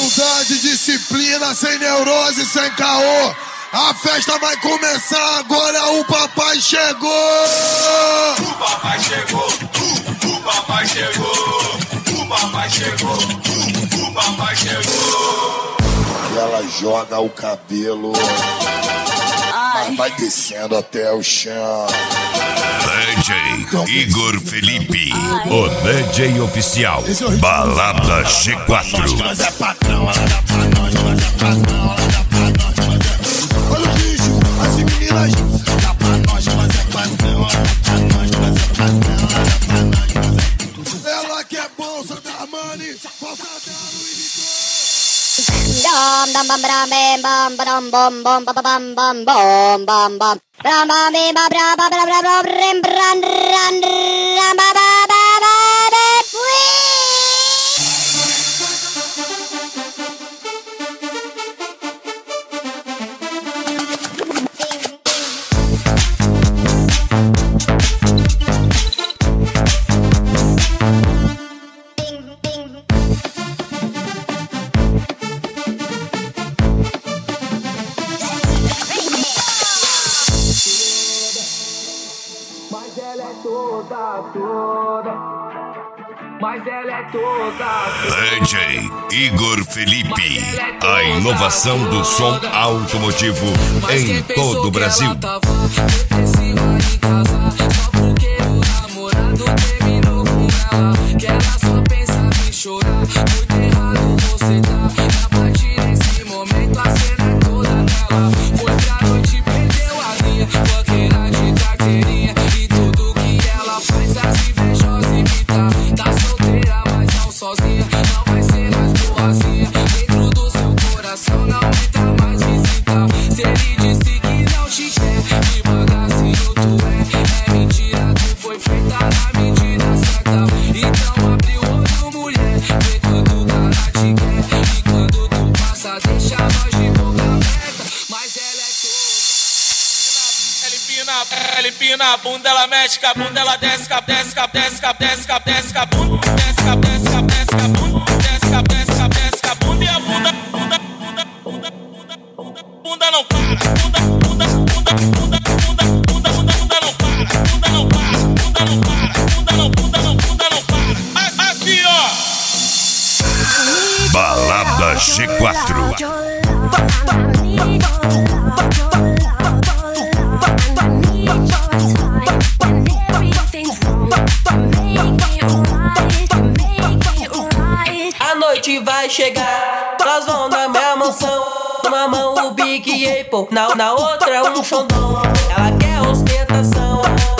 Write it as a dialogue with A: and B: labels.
A: Humildade, disciplina, sem neurose, sem caô. A festa vai começar agora, o papai chegou!
B: O papai chegou, o papai chegou, o papai chegou, o papai chegou.
A: E ela joga o cabelo, mas vai descendo até o chão.
C: DJ Igor Felipe, o DJ oficial, Balada G4.
A: Nós é patrão, ela dá pra nós, nós é patrão, ela dá pra nós. Olha o bicho, as meninas dá pra nós, nós é patrão, ela dá pra nós, nós é patrão, ela dá pra nós. Ela quer bolsa da Money, bolsa da Louis Vuitton.
D: Dum dum bum bum bum bum bum bum bum bum bum bum bum bum. Bum bum bim bum bum bum bum bum rim bran ran ram ba ba ba ba ba
E: Mas ela é toda.
C: DJ Igor Felipe, a inovação do som automotivo em todo o Brasil.
E: Só porque o namorado terminou com ela, que ela só pensava em chorar. Muito errado você tá. A partir desse momento a cena é toda nela. Foi pra noite, perdeu a linha, banqueira de carteirinha. E tudo que ela faz as invejosas imitar. Tá solteira, mas não sozinha. Não vai ser mais boazinha. Dentro do seu coração não entra mais visitar. Se ele disse que não te quer, de bagacinho tu é mentira, tu foi feita na medida certa. Então abre o olho, mulher, vê quando o cara te quer. E quando tu passa, deixa nós de boca aberta. Mas ela é toda. Ela empina a bunda, ela mexe com a bunda, ela desce, desce, desce, desce, desce a bunda, desce a bunda, desce a bunda e a bunda não para, bunda não para, bunda não para, assim ó.
C: Balada G4.
F: A noite vai chegar, elas vão na minha mansão. Numa mão o Big Apple, na outra um Xandão. Ela quer ostentação,